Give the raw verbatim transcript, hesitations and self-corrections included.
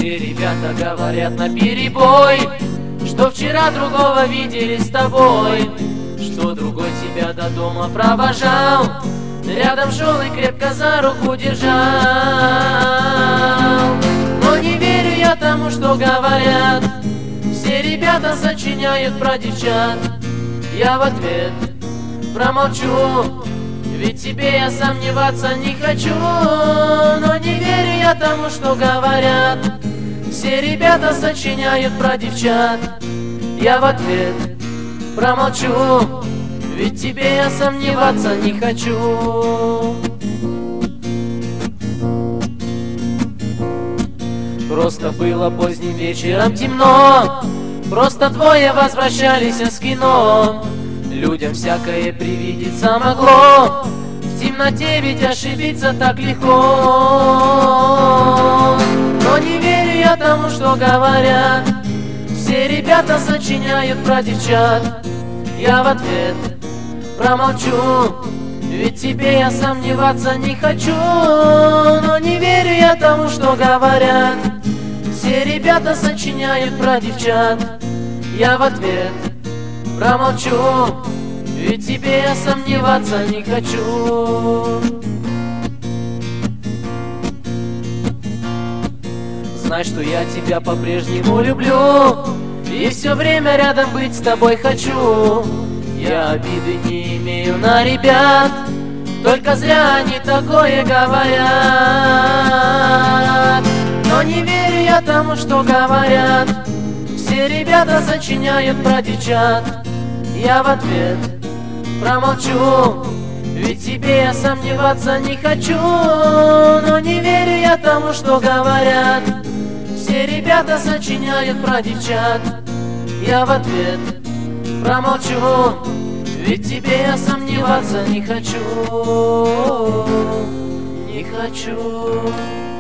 Все ребята говорят наперебой, что вчера другого видели с тобой, что другой тебя до дома провожал, рядом шел и крепко за руку держал. Но не верю я тому, что говорят, все ребята сочиняют про девчат. Я в ответ промолчу, ведь тебе я сомневаться не хочу. Но не верю я тому, что говорят, все ребята сочиняют про девчат. Я в ответ промолчу, ведь тебе я сомневаться не хочу. Просто было поздним вечером темно, просто двое возвращались с кино. Людям всякое привидеться могло, в темноте ведь ошибиться так легко. Но не верю я тому, что говорят, все ребята сочиняют про девчат. Я в ответ промолчу, ведь тебе я сомневаться не хочу. Но не верю я тому, что говорят, все ребята сочиняют про девчат. Я в ответ промолчу, ведь тебе я сомневаться не хочу. Знай, что я тебя по-прежнему люблю, и все время рядом быть с тобой хочу. Я обиды не имею на ребят, только зря они такое говорят. Но не верю я тому, что говорят, все ребята сочиняют про девчат. Я в ответ промолчу, ведь тебе я сомневаться не хочу. Но не верю я тому, что говорят, все ребята сочиняют про девчат. Я в ответ промолчу, ведь тебе я сомневаться не хочу. Не хочу.